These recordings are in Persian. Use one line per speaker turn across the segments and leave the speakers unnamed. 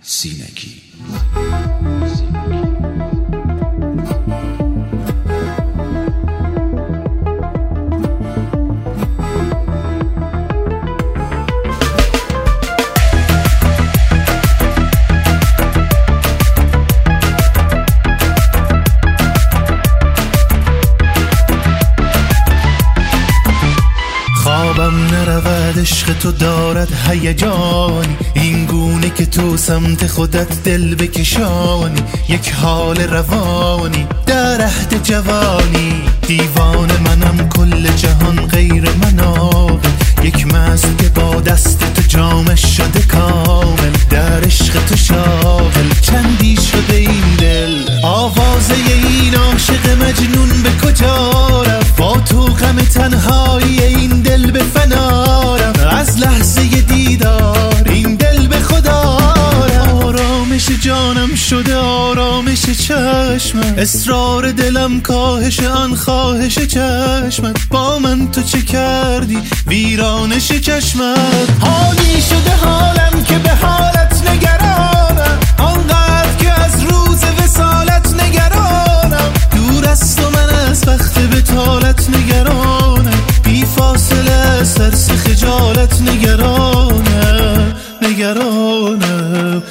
سینگی.
خوابم نرود عشق تو دارد هیجانی، این گونه که تو سمت خودت دل بکشانی، یک حال روانی در عهد جوانی. دیوان منم کل جهان غیر مناقل، یک مست که با دست تو جامش شده کامل، در عشق تو شاغل چندی شده این دل. آوازه این عاشق مجنون به کجا رفت؟ با تو غم تنهایی این دل به فنا رفت. از لحظه دیدار این دل به خدا رفت. آرامش جانم شده آرامش چشمت، اصرار دلم کاهش آن خواهش چشمت. با من تو چه کردی ویرانش چشمت؟ حالی شده حالم که به حالت نگرانم، آنقدر که از روز وصالت نگرانم. دور از تو من از وقت بطالت نگرانم، بی فاصله سرس خجالت نگرانم. نگرانم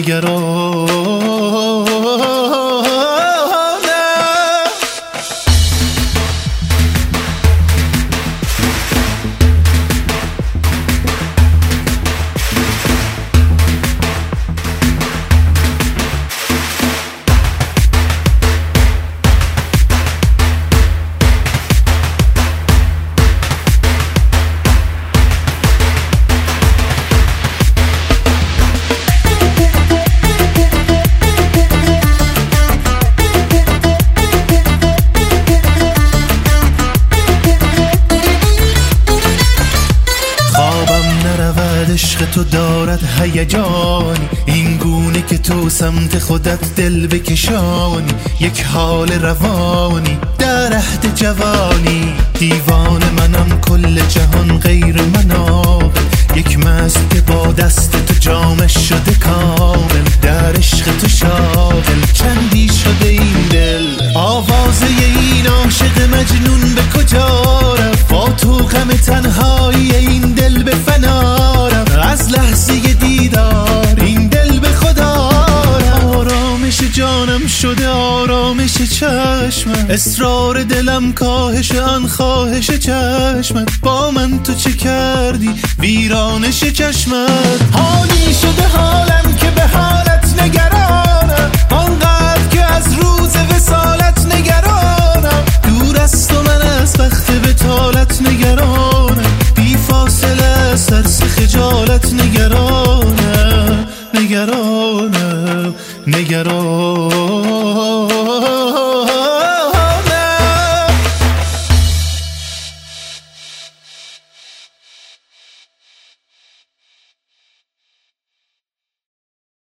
عشق تو دارد هیجانی، این گونه که تو سمت خودت دل بکشانی، یک حال روانی در عهد جوانی. دیوان منم کل جهان غیر مناقل، یک مست که با دست تو جامش شده کامل، در عشق تو شاغل چندی شده این دل. آوازه این عاشق مجنون به کجا رفت؟ با تو غم تنهایی این دل به فنا رفت. از لحظه دیدار این دل به خدا رفت. آرامش جانم شده آرامش چشمت، اصرار دلم کاهش آن خواهش چشمت. با من تو چه کردی ویرانش چشمت؟ حالی شده حالم که به حالت نگرانم، آنقدر که از روز وصالت نگرانم. دور از تو من از وقت بطالت نگرانم، بی فاصله سرس خجالت نگرانم. نگرانم